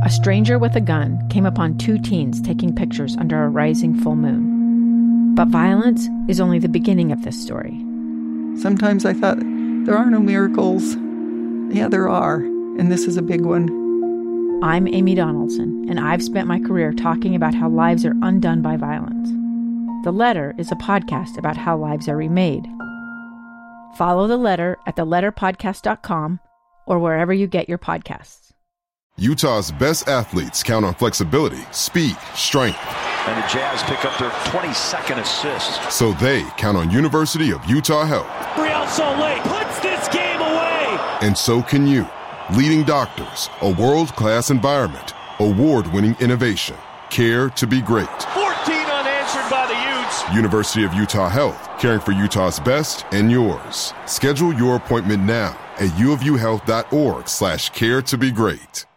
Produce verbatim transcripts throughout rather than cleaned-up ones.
a stranger with a gun came upon two teens taking pictures under a rising full moon. But violence is only the beginning of this story. Sometimes I thought, there are no miracles. Yeah, there are, and this is a big one. I'm Amy Donaldson, and I've spent my career talking about how lives are undone by violence. The Letter is a podcast about how lives are remade. Follow The Letter at the letter podcast dot com or wherever you get your podcasts. Utah's best athletes count on flexibility, speed, strength. And the Jazz pick up their twenty-second assist. So they count on University of Utah Health. Real Salt Lake puts this game away. And so can you. Leading doctors, a world-class environment, award-winning innovation, care to be great. fourteen unanswered by the Utes. University of Utah Health, caring for Utah's best and yours. Schedule your appointment now at uofuhealth.org slash care to be great.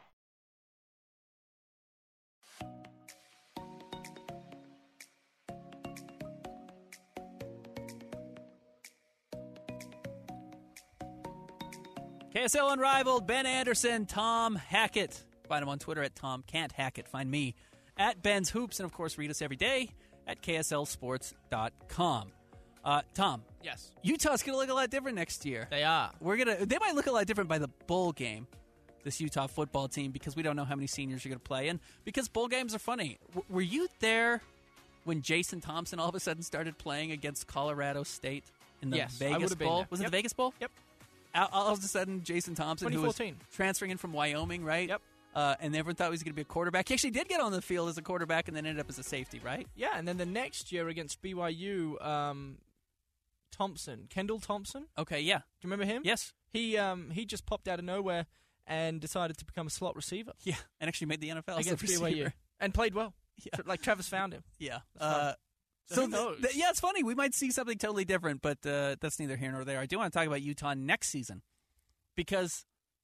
K S L Unrivaled, Ben Anderson, Tom Hackett. Find him on Twitter at Tom Can't Hackett. Find me at Ben's Hoops. And, of course, read us every day at K S L sports dot com. Uh, Tom. Yes. Utah's going to look a lot different next year. They are. We're gonna. They might look a lot different by the bowl game, this Utah football team, because we don't know how many seniors are going to play. And because bowl games are funny. W- were you there when Jason Thompson all of a sudden started playing against Colorado State in the Yes, I Vegas would have been Bowl? there. Was it Yep. the Vegas Bowl? Yep. All, all of a sudden, Jason Thompson, who was twenty fourteen. transferring in from Wyoming, right? Yep. Uh, and everyone thought he was going to be a quarterback. He actually did get on the field as a quarterback and then ended up as a safety, right? Yeah, and then the next year against B Y U, um, Thompson, Kendall Thompson. Okay, yeah. Do you remember him? Yes. He um he just popped out of nowhere and decided to become a slot receiver Yeah, and actually made the N F L as a against B Y U receiver. and played well. Yeah. Tra- Like Travis found him. Yeah. That's fun. Uh, So so who th- knows? th- yeah, it's funny. We might see something totally different, but uh, that's neither here nor there. I do want to talk about Utah next season because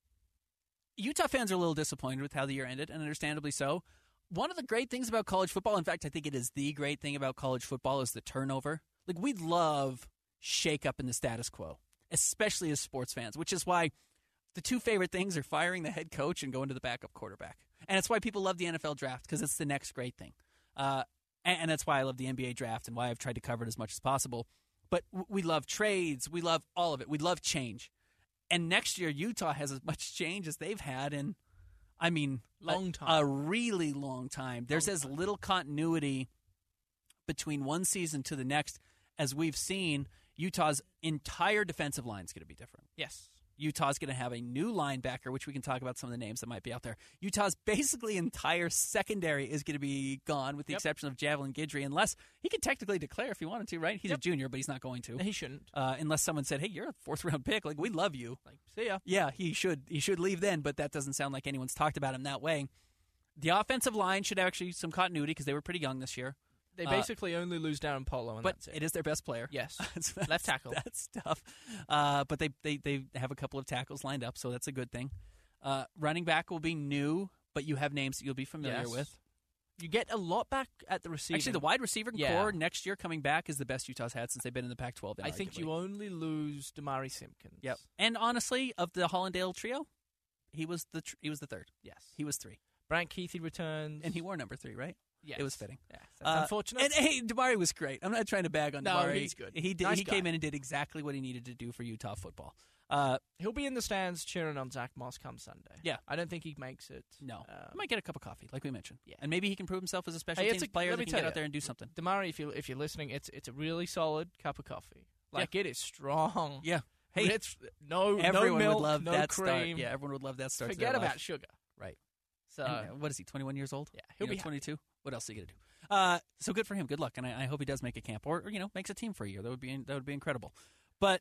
Utah fans are a little disappointed with how the year ended, and understandably so. One of the great things about college football, in fact, I think it is the great thing about college football, is the turnover. Like, we love shake up in the status quo, especially as sports fans, which is why the two favorite things are firing the head coach and going to the backup quarterback. And it's why people love the N F L draft, because it's the next great thing. Uh, and, and that's why I love the N B A draft and why I've tried to cover it as much as possible. But w- we love trades. We love all of it. We love change. And next year, Utah has as much change as they've had in, I mean, Long a, time. a really long time. There's Long as time. little continuity between one season to the next as we've seen. Utah's entire defensive line is going to be different. Yes. Utah's going to have a new linebacker, which we can talk about some of the names that might be out there. Utah's basically entire secondary is going to be gone, with the Yep. exception of Javelin Guidry, unless he could technically declare if he wanted to, right? He's Yep. a junior, but he's not going to. He shouldn't. Uh, unless someone said, hey, you're a fourth-round pick. Like, we love you. Like, see ya. Yeah, he should he should leave then, but that doesn't sound like anyone's talked about him that way. The offensive line should have actually some continuity because they were pretty young this year. They Uh, basically only lose Darren Polo, and But that's it. it is their best player. Yes. So that's- Left tackle. That's tough. Uh, but they, they, they have a couple of tackles lined up, so that's a good thing. Uh, running back will be new, but you have names that you'll be familiar Yes. with. You get a lot back at the receiver. Actually, the wide receiver Yeah. core next year coming back is the best Utah's had since they've been in the Pac twelve. I think you only lose Damari Simpkins. Yep. And honestly, of the Hollandale trio, he was the tr- he was the third. Yes. He was three, Brant Keithy returns. and he wore number three, right? Yes. It was fitting. Yes. That's Uh, unfortunate. And hey, Damari was great. I'm not trying to bag on No, Damari. he's good. He did. Nice he guy. came in and did exactly what he needed to do for Utah football. Uh, He'll be in the stands cheering on Zach Moss come Sunday. Yeah. I don't think he makes it. no, Um, he might get a cup of coffee, like we mentioned. Yeah. And maybe he can prove himself as a special Hey, teams it's a- player let that me can tell get out you, there and do something. Damari, if you if you're listening, it's it's a really solid cup of coffee. Like it is strong. Yeah. Hey, it's no everyone no milk, would love no that cream. start. Yeah, everyone would love that start. to their Forget life. about sugar. Right. So And, uh, what is he? twenty-one years old. yeah, he'll You know, be happy. twenty-two. What else are you gonna do? Uh, so good for him. Good luck, and I, I hope he does make a camp, or, or you know, makes a team for a year. That would be that would be incredible. But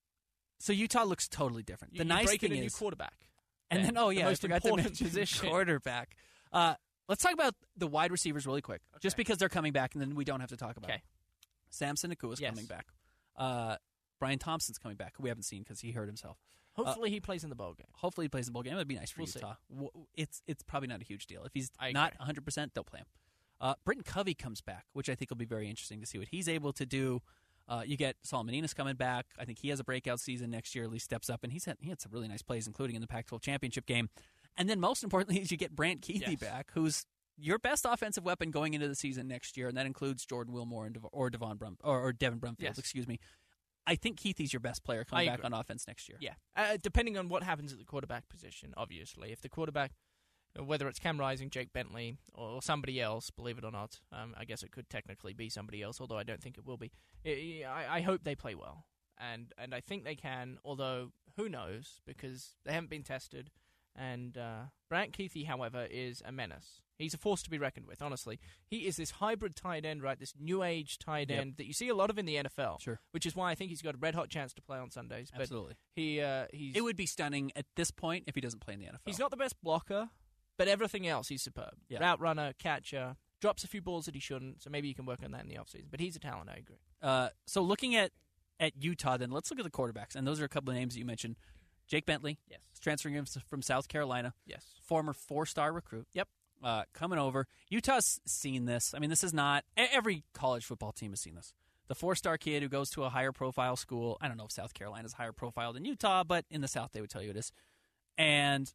so Utah looks totally different. You, the you nice break thing in a new is, quarterback. and then oh the yeah, most I forgot to important mention position. quarterback. Uh, let's talk about the wide receivers really quick, just Okay. because they're coming back, and then we don't have to talk about. Okay. It. Samson Nakua's Yes. coming back. Uh, Brian Thompson's coming back, who we haven't seen because he hurt himself. Hopefully, he plays in the bowl game. Hopefully he plays the bowl game. That'd be nice for We'll see. Utah. W- It's it's probably not a huge deal. If he's I not agree. one hundred percent, don't play him. Uh, Britton Covey comes back, which I think will be very interesting to see what he's able to do. Uh, you get Solomon Enos coming back. I think he has a breakout season next year, at least steps up, and he's had, he had some really nice plays, including in the Pac twelve championship game. And then most importantly is you get Brant Keithy Yes. back, who's your best offensive weapon going into the season next year, and that includes Jordan Wilmore and Dev- or Devon Brum or, or Devin Brumfield, Yes. excuse me. I think Keithy's your best player coming I back agree. on offense next year. Yeah, uh, depending on what happens at the quarterback position, obviously. If the quarterback, whether it's Cam Rising, Jake Bentley, or somebody else, believe it or not, um, I guess it could technically be somebody else, although I don't think it will be. I, I, I hope they play well, and and I think they can, although who knows, because they haven't been tested. And uh, Brant Keithy, however, is a menace. He's a force to be reckoned with, honestly. He is this hybrid tight end, right, this new age tight Yep. end that you see a lot of in the N F L, Sure. which is why I think he's got a red-hot chance to play on Sundays. But Absolutely. He, uh, he's, It would be stunning at this point if he doesn't play in the N F L. he's not the best blocker, but everything else, he's superb. Yeah. Route runner, catcher, drops a few balls that he shouldn't, so maybe you can work on that in the offseason. But he's a talent, I agree. Uh, so looking at, at Utah, then let's look at the quarterbacks. And those are a couple of names that you mentioned. Jake Bentley, Yes. is transferring in from South Carolina, Yes. former four-star recruit. Yep. Uh, coming over. Utah's seen this. I mean, this is not – every college football team has seen this. The four-star kid who goes to a higher-profile school. I don't know if South Carolina's higher profile than Utah, but in the South they would tell you it is. And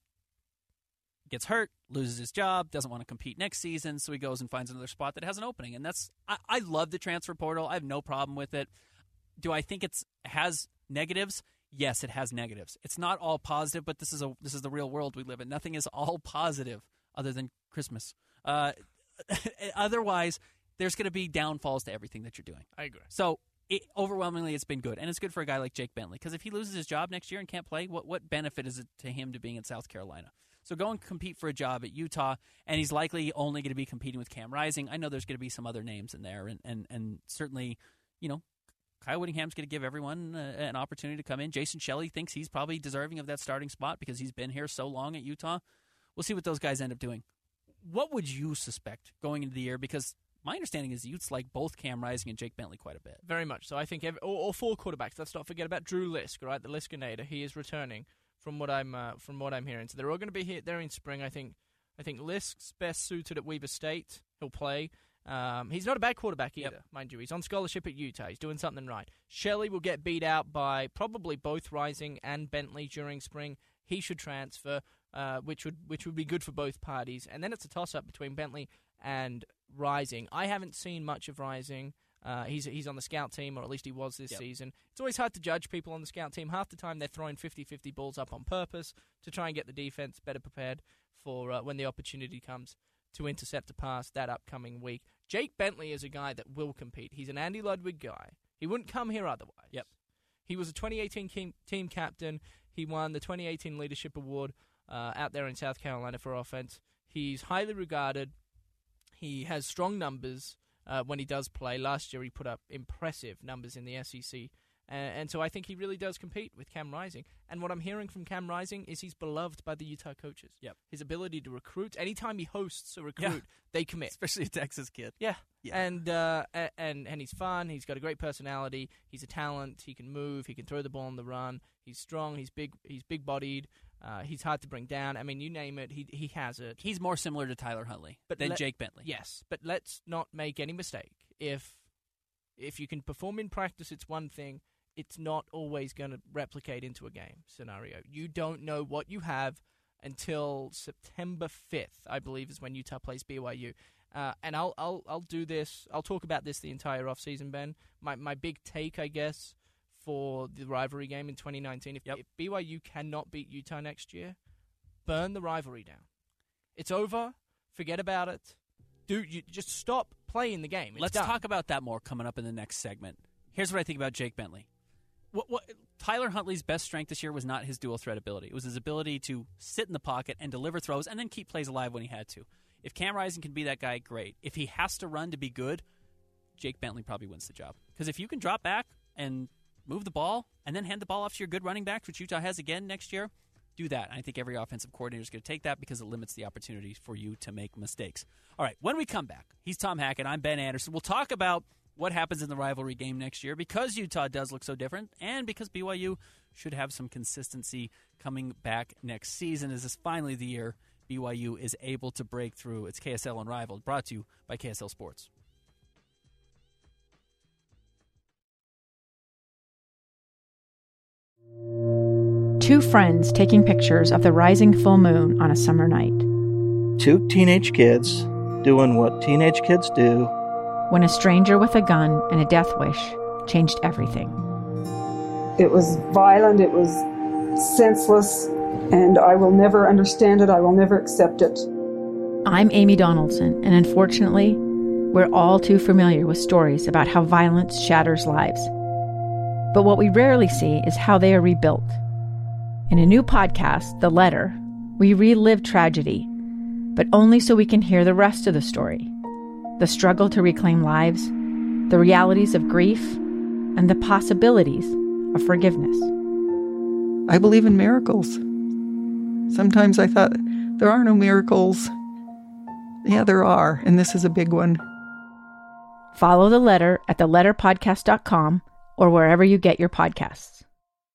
gets hurt, loses his job, doesn't want to compete next season, so he goes and finds another spot that has an opening. And that's I, I love the transfer portal. I have no problem with it. Do I think it's has negatives? Yes, it has negatives. It's not all positive, but this is a this is the real world we live in. Nothing is all positive other than Christmas. Uh, otherwise, there's going to be downfalls to everything that you're doing. I agree. So it, overwhelmingly, it's been good, and it's good for a guy like Jake Bentley because if he loses his job next year and can't play, what what benefit is it to him to being in South Carolina? So go and compete for a job at Utah, and he's likely only going to be competing with Cam Rising. I know there's going to be some other names in there, and and, and certainly, you know, Kyle Whittingham's going to give everyone uh, an opportunity to come in. Jason Shelley thinks he's probably deserving of that starting spot because he's been here so long at Utah. We'll see what those guys end up doing. What would you suspect going into the year? Because my understanding is Utes like both Cam Rising and Jake Bentley quite a bit. Very much so. I think every, all, all four quarterbacks. Let's not forget about Drew Lisk, right? The Liskinator. He is returning from what I'm uh, from what I'm hearing. So they're all going to be here there in spring. I think. I think Lisk's best suited at Weber State. He'll play. Um, he's not a bad quarterback either, Yep. mind you. He's on scholarship at Utah. He's doing something right. Shelley will get beat out by probably both Rising and Bentley during spring. He should transfer, uh, which would which would be good for both parties. And then it's a toss-up between Bentley and Rising. I haven't seen much of Rising. Uh, he's he's on the scout team, or at least he was this Yep. season. It's always hard to judge people on the scout team. Half the time they're throwing fifty-fifty balls up on purpose to try and get the defense better prepared for uh, when the opportunity comes to intercept a pass that upcoming week. Jake Bentley is a guy that will compete. He's an Andy Ludwig guy. He wouldn't come here otherwise. Yep. He was a twenty eighteen team, team captain. He won the twenty eighteen Leadership Award uh, out there in South Carolina for offense. He's highly regarded. He has strong numbers uh, when he does play. Last year he put up impressive numbers in the S E C. Uh, and so I think he really does compete with Cam Rising. And what I'm hearing from Cam Rising is he's beloved by the Utah coaches. Yep. His ability to recruit. Anytime he hosts a recruit, Yeah. they commit. Especially a Texas kid. Yeah. Yeah. And, uh, a- and and he's fun. He's got a great personality. He's a talent. He can move. He can throw the ball on the run. He's strong. He's big. He's big-bodied. Uh, he's hard to bring down. I mean, you name it, he he has it. He's more similar to Tyler Huntley But than let- Jake Bentley. Yes, but let's not make any mistake. If if you can perform in practice, it's one thing. It's not always going to replicate into a game scenario. You don't know what you have until September fifth, I believe, is when Utah plays B Y U. Uh, and I'll I'll I'll do this. I'll talk about this the entire offseason, Ben. My my big take, I guess, for the rivalry game in twenty nineteen. If, Yep. if B Y U cannot beat Utah next year, burn the rivalry down. It's over. Forget about it. Do you just stop playing the game? It's Let's done. talk about that more coming up in the next segment. Here's what I think about Jake Bentley. What, what Tyler Huntley's best strength this year was not his dual threat ability. It was his ability to sit in the pocket and deliver throws and then keep plays alive when he had to. If Cam Rising can be that guy, great. If he has to run to be good, Jake Bentley probably wins the job. Because if you can drop back and move the ball and then hand the ball off to your good running backs, which Utah has again next year, do that. And I think every offensive coordinator is going to take that because it limits the opportunity for you to make mistakes. All right, when we come back, he's Tom Hackett. I'm Ben Anderson. We'll talk about what happens in the rivalry game next year because Utah does look so different and because B Y U should have some consistency coming back next season. As this is finally the year B Y U is able to break through. It's K S L Unrivaled, brought to you by K S L Sports. two friends taking pictures of the rising full moon on a summer night. Two teenage kids doing what teenage kids do. When a stranger with a gun and a death wish changed everything. It was violent, it was senseless, and I will never understand it, I will never accept it. I'm Amy Donaldson, and unfortunately, we're all too familiar with stories about how violence shatters lives. But what we rarely see is how they are rebuilt. In a new podcast, The Letter, we relive tragedy, but only so we can hear the rest of the story. The struggle to reclaim lives, the realities of grief, and the possibilities of forgiveness. I believe in miracles. Sometimes I thought, there are no miracles. Yeah, there are, and this is a big one. Follow The Letter at the letter podcast dot com or wherever you get your podcasts.